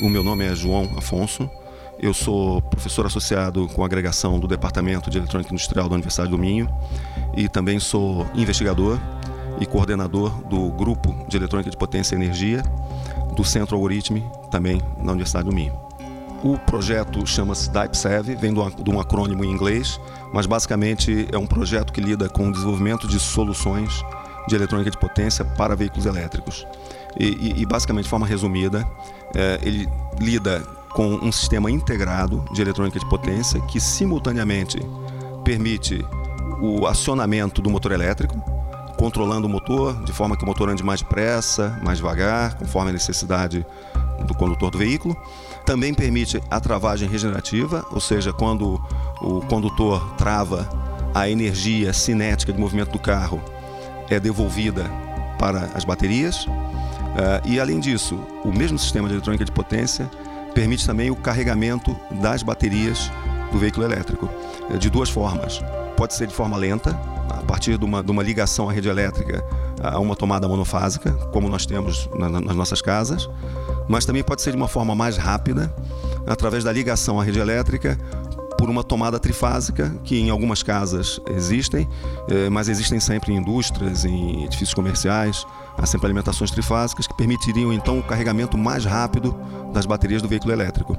O meu nome é João Afonso. Eu sou professor associado com agregação do Departamento de Eletrônica Industrial da Universidade do Minho e também sou investigador e coordenador do Grupo de Eletrônica de Potência e Energia do Centro Algoritme, também na Universidade do Minho. O projeto chama-se DIPSEV, vem de um acrônimo em inglês, mas basicamente é um projeto que lida com o desenvolvimento de soluções de eletrônica de potência para veículos elétricos. E basicamente, de forma resumida, ele lida com um sistema integrado de eletrônica de potência que simultaneamente permite o acionamento do motor elétrico, controlando o motor de forma que o motor ande mais depressa, mais devagar, conforme a necessidade do condutor do veículo. Também permite a travagem regenerativa, ou seja, quando o condutor trava, a energia cinética de movimento do carro é devolvida para as baterias. E além disso, o mesmo sistema de eletrônica de potência permite também o carregamento das baterias do veículo elétrico de duas formas. Pode ser de forma lenta, a partir de uma ligação à rede elétrica a uma tomada monofásica, como nós temos nas nossas casas, mas também pode ser de uma forma mais rápida, através da ligação à rede elétrica por uma tomada trifásica, que em algumas casas existem, mas existem sempre em indústrias, em edifícios comerciais, há sempre alimentações trifásicas que permitiriam então o carregamento mais rápido das baterias do veículo elétrico.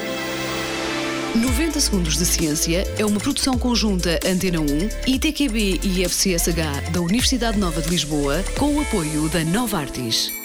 90 Segundos de Ciência é uma produção conjunta Antena 1, ITQB e FCSH da Universidade Nova de Lisboa, com o apoio da Novartis.